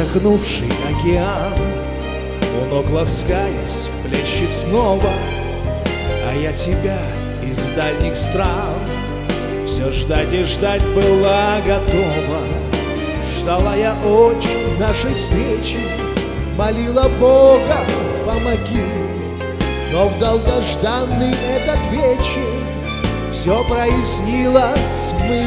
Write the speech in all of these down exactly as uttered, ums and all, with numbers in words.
вздохнувший океан, у ног ласкаясь, плещи снова, а я тебя из дальних стран все ждать и ждать была готова. Ждала я очень нашей встречи, молила Бога, помоги, но в долгожданный этот вечер все прояснилось, мы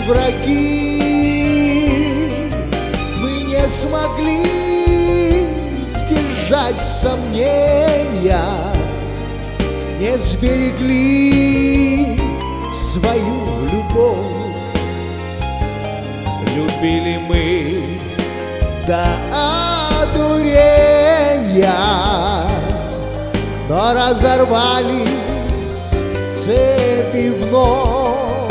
враги. Мы не смогли сдержать сомнения, не сберегли свою любовь. Любили мы до одурения, но разорвались цепи вновь.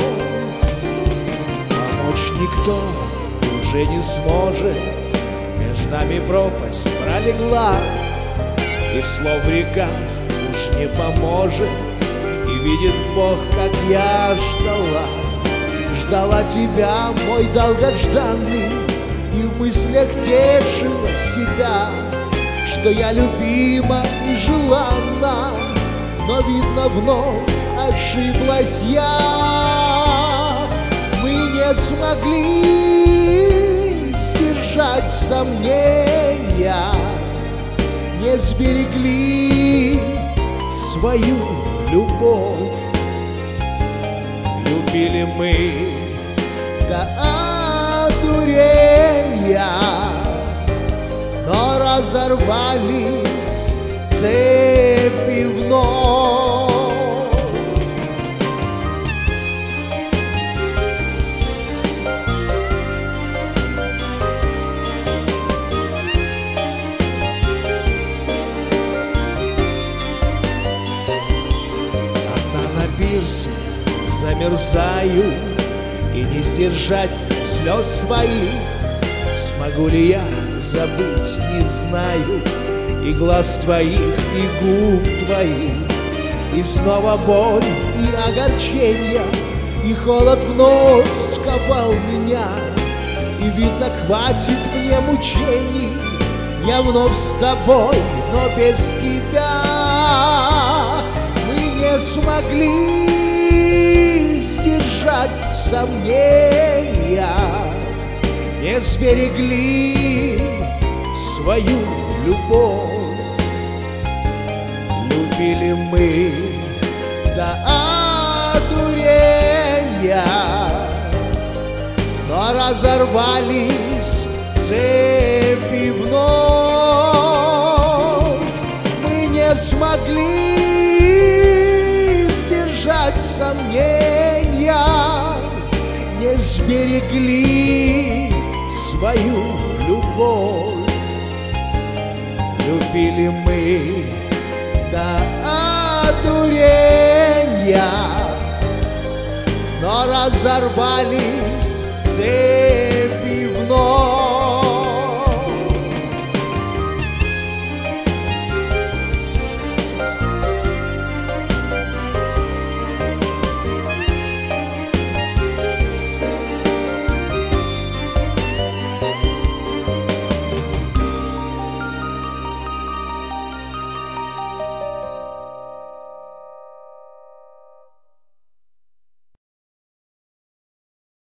Помочь никто уже не сможет, между нами пропасть пролегла, и слов река уж не поможет, и видит Бог, как я ждала. Ждала тебя, мой долгожданный, и в мыслях тешила себя, что я любима и желанна, но, видно, вновь ошиблась я. Мы не смогли сдержать сомнения, не сберегли свою любовь. Любили мы до одурения, но разорвались цепи вновь. Одна на пирсе замерзаю, и не сдержать слез своих. Смогу ли я забыть, не знаю, и глаз твоих, и губ твоих, и снова боль, и огорчение, и холод вновь сковал меня, и, видно, хватит мне мучений. Я вновь с тобой, но без тебя. Мы не смогли сдержать сомнения, не сберегли свою любовь. Любили мы до одурения, но разорвались цепи вновь. Мы не смогли сдержать сомнения, не сберегли свою любовь. Любили мы до одурения, но разорвались цепи вновь.